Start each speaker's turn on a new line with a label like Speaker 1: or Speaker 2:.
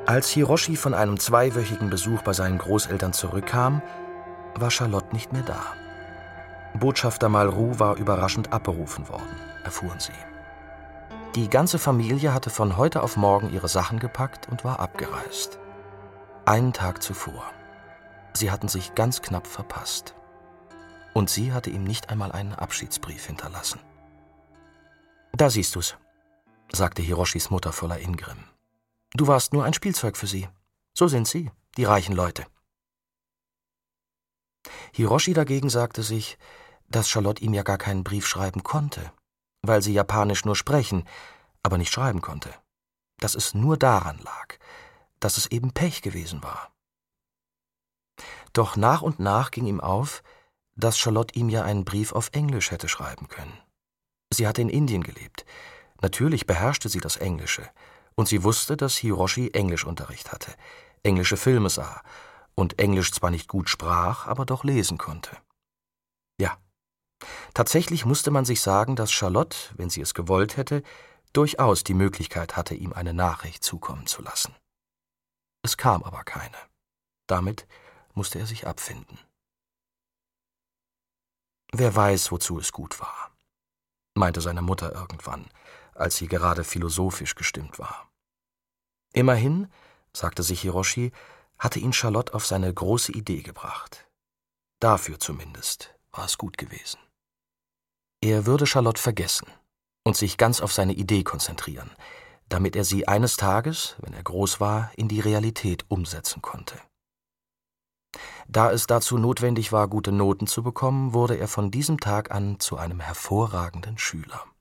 Speaker 1: Als Hiroshi von einem 2-wöchigen Besuch bei seinen Großeltern zurückkam, war Charlotte nicht mehr da. Botschafter Malraux war überraschend abberufen worden, erfuhren sie. Die ganze Familie hatte von heute auf morgen ihre Sachen gepackt und war abgereist. Einen Tag zuvor. Sie hatten sich ganz knapp verpasst. Und sie hatte ihm nicht einmal einen Abschiedsbrief hinterlassen. »Da siehst du's«, sagte Hiroshis Mutter voller Ingrimm. »Du warst nur ein Spielzeug für sie. So sind sie, die reichen Leute.« Hiroshi dagegen sagte sich, dass Charlotte ihm ja gar keinen Brief schreiben konnte, weil sie Japanisch nur sprechen, aber nicht schreiben konnte. Dass es nur daran lag, dass es eben Pech gewesen war. Doch nach und nach ging ihm auf, dass Charlotte ihm ja einen Brief auf Englisch hätte schreiben können. Sie hatte in Indien gelebt. Natürlich beherrschte sie das Englische. Und sie wusste, dass Hiroshi Englischunterricht hatte, englische Filme sah und Englisch zwar nicht gut sprach, aber doch lesen konnte. Ja, tatsächlich musste man sich sagen, dass Charlotte, wenn sie es gewollt hätte, durchaus die Möglichkeit hatte, ihm eine Nachricht zukommen zu lassen. Es kam aber keine. Damit musste er sich abfinden. Wer weiß, wozu es gut war, meinte seine Mutter irgendwann, als sie gerade philosophisch gestimmt war. Immerhin, sagte sich Hiroshi, hatte ihn Charlotte auf seine große Idee gebracht. Dafür zumindest war es gut gewesen. Er würde Charlotte vergessen und sich ganz auf seine Idee konzentrieren, damit er sie eines Tages, wenn er groß war, in die Realität umsetzen konnte. Da es dazu notwendig war, gute Noten zu bekommen, wurde er von diesem Tag an zu einem hervorragenden Schüler.